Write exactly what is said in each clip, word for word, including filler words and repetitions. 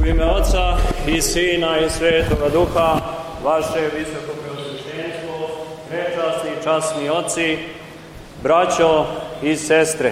U ime Oca i Sina i Svetoga Duha, vaše visoko preosveštenstvo, prečasni i časni oci, braćo i sestre.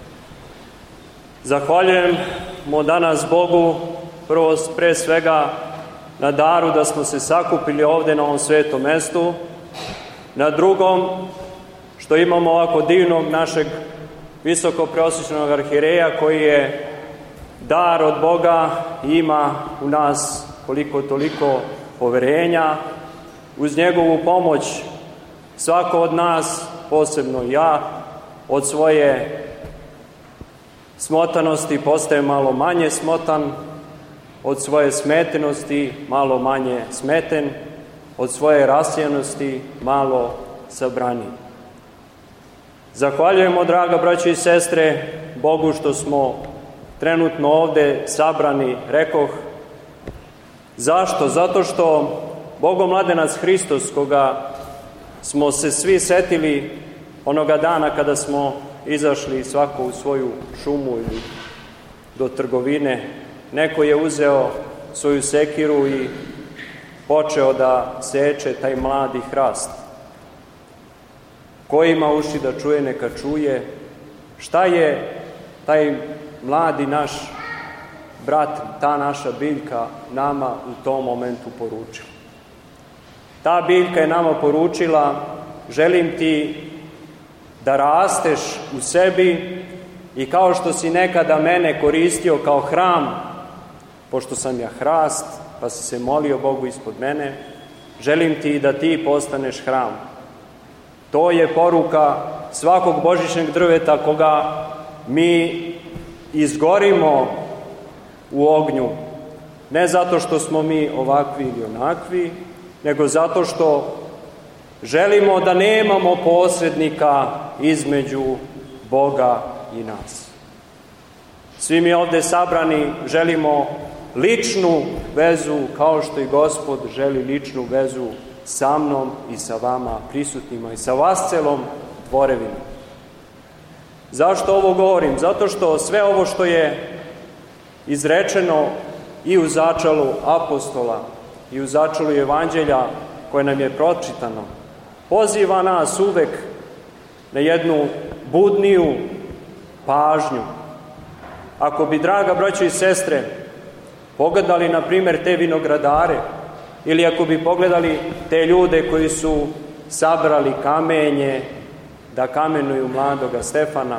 Zahvaljujemo danas Bogu, prvo pre svega na daru da smo se sakupili ovde na ovom svetom mestu, na drugom što imamo ovako divnog našeg visoko preosveštenog arhijereja koji je dar od Boga i ima u nas koliko toliko poverenja. Uz njegovu pomoć svako od nas, posebno ja, od svoje smotanosti postaje malo manje smotan, od svoje smetenosti malo manje smeten, od svoje rasjenosti malo sabraniji. Zahvaljujemo, draga braćo i sestre, Bogu što smo trenutno ovde sabrani, rekoh. Zašto? Zato što Bogomladenac Hristos, koga smo se svi setili onoga dana kada smo izašli svako u svoju šumu ili do trgovine, neko je uzeo svoju sekiru i počeo da seče taj mladi hrast. Ko ima uši da čuje, neka čuje. Šta je taj mladi naš brat, ta naša biljka nama u tom momentu poručila? Ta biljka je nama poručila: želim ti da rasteš u sebi i kao što si nekada mene koristio kao hram, pošto sam ja hrast, pa si se molio Bogu ispod mene, želim ti da ti postaneš hram. To je poruka svakog božićnog drveta koga mi izgorimo u ognju, ne zato što smo mi ovakvi ili onakvi, nego zato što želimo da nemamo posrednika između Boga i nas. Svi mi ovde sabrani želimo ličnu vezu, kao što i Gospod želi ličnu vezu sa mnom i sa vama prisutnima i sa vas celom tvorevinom. Zašto ovo govorim? Zato što sve ovo što je izrečeno i u začalu apostola i u začalu evanđelja koje nam je pročitano, poziva nas uvek na jednu budniju pažnju. Ako bi, draga braćo i sestre, pogledali, na primjer, te vinogradare, ili ako bi pogledali te ljude koji su sabrali kamenje da kamenuju mladoga Stefana,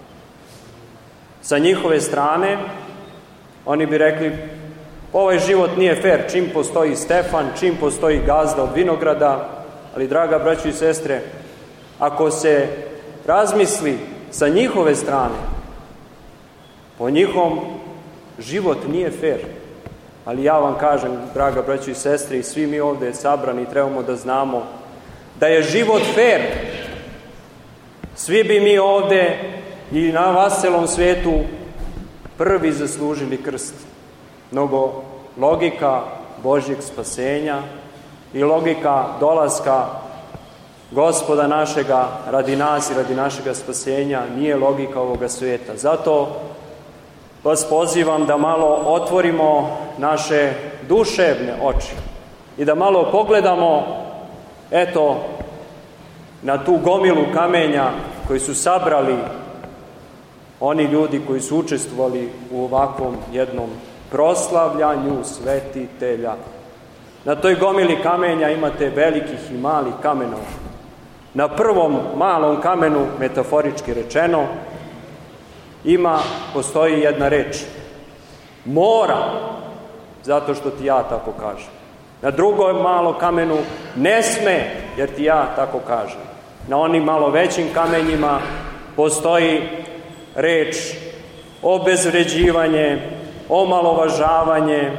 sa njihove strane, oni bi rekli: ovaj život nije fer, čim postoji Stefan, čim postoji gazda od vinograda. Ali, draga braćo i sestre, ako se razmisli sa njihove strane, po njihovom život nije fer. Ali ja vam kažem, draga braćo i sestre, i svi mi ovde sabrani trebamo da znamo da je život fer. Svi bi mi ovde i na vas celom svetu prvi zaslužili krst. Mnogo logika Božjeg spasenja i logika dolaska Gospoda našega radi nas i radi našega spasenja nije logika ovoga sveta. Zato vas pozivam da malo otvorimo naše duševne oči i da malo pogledamo, eto, na tu gomilu kamenja koji su sabrali oni ljudi koji su učestvovali u ovakvom jednom proslavljanju svetitelja. Na toj gomili kamenja imate velikih i malih kamenova. Na prvom malom kamenu, metaforički rečeno, ima, postoji jedna reč: mora, zato što ti ja tako kažem. Na drugom malom kamenu: ne sme, jer ti ja tako kažem. Na onim malo većim kamenjima postoji reč obezvređivanje, omalovažavanje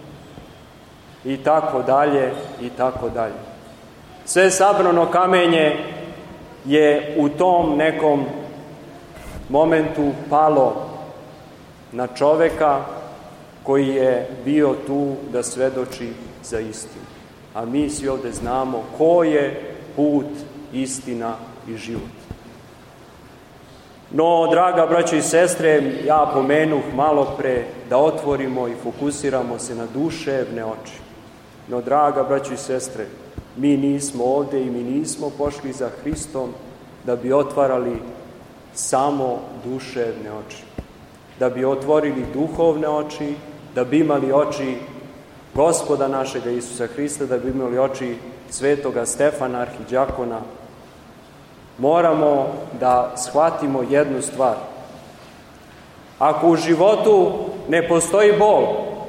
i tako dalje i tako dalje. Sve sabrano kamenje je u tom nekom momentu palo na čoveka koji je bio tu da svedoči za istinu. A mi svi ovde znamo ko je put, istina i život. No, draga braćo i sestre, ja pomenuh malo pre da otvorimo i fokusiramo se na duševne oči. No, draga braćo i sestre, mi nismo ovde i mi nismo pošli za Hristom da bi otvarali samo duševne oči. Da bi otvorili duhovne oči, da bi imali oči Gospoda našega Isusa Hrista, da bi imali oči svetoga Stefana, arhidjakona. Moramo da shvatimo jednu stvar. Ako u životu ne postoji bol,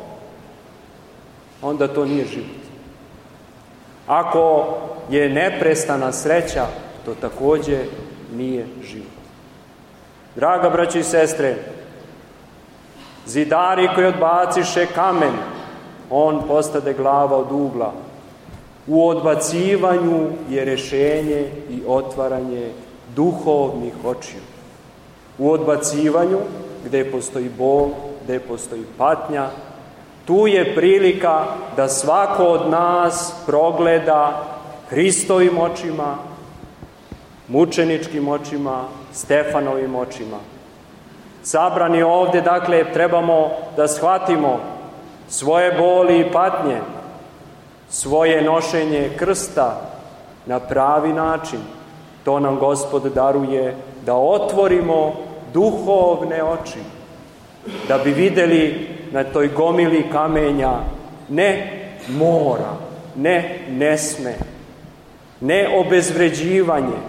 onda to nije život. Ako je neprestana sreća, to takođe nije život. Draga braćo i sestre, zidari koji odbaciše kamen, on postade glava od ugla. U odbacivanju je rešenje i otvaranje duhovnih očiju. U odbacivanju, gde postoji bol, gde postoji patnja, tu je prilika da svako od nas progleda Hristovim očima, mučeničkim očima, Stefanovim očima. Sabrani ovde, dakle, trebamo da shvatimo svoje boli i patnje, svoje nošenje krsta na pravi način. To nam Gospod daruje da otvorimo duhovne oči, da bi videli na toj gomili kamenja ne mora, ne ne sme, ne obezvređivanje,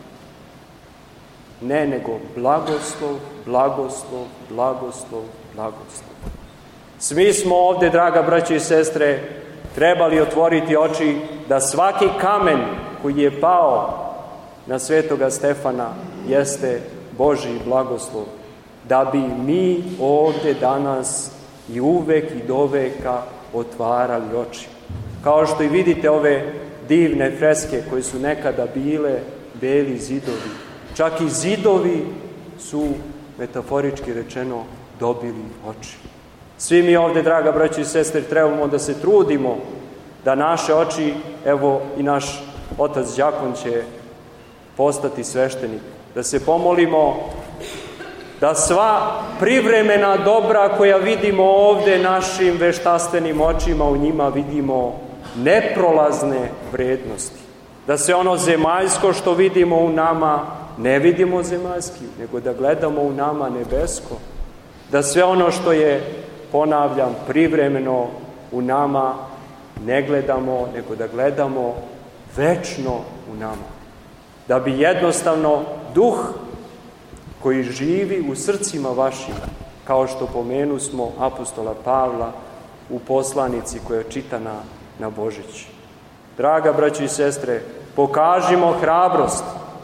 ne nego blagoslov, blagoslov, blagoslov, blagoslov. Svi smo ovde, draga braćo i sestre, trebali otvoriti oči da svaki kamen koji je pao na svetoga Stefana jeste Božji blagoslov, da bi mi ovde danas i uvek i doveka otvarali oči. Kao što i vidite ove divne freske koje su nekada bile beli zidovi. Čak i zidovi su, metaforički rečeno, dobili oči. Svi mi ovde, draga braćo i sestre, trebamo da se trudimo da naše oči, evo i naš otac đakon će postati sveštenik, da se pomolimo da sva privremena dobra koja vidimo ovde našim veštastenim očima, u njima vidimo neprolazne vrednosti. Da se ono zemaljsko što vidimo u nama ne vidimo zemaljski, nego da gledamo u nama nebesko. Da sve ono što je, ponavljam, privremeno u nama ne gledamo, nego da gledamo večno u nama. Da bi jednostavno duh koji živi u srcima vašim, kao što pomenu smo apostola Pavla u poslanici koja je čitana na Božić. Draga braćo i sestre, pokažimo hrabrost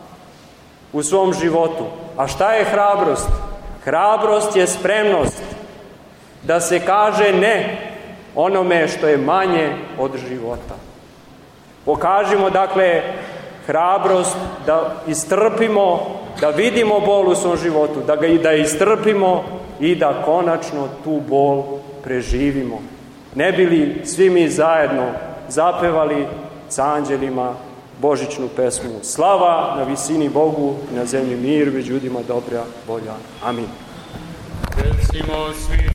u svom životu. A šta je hrabrost? Hrabrost je spremnost da se kaže ne onome što je manje od života. Pokažimo, dakle, hrabrost da istrpimo, da vidimo bol u svom životu, da ga i da istrpimo i da konačno tu bol preživimo. Ne bi li svi mi zajedno zapevali s anđelima božićnu pesmu: slava na visini Bogu, na zemlji mir, među ljudima dobra volja. Amin.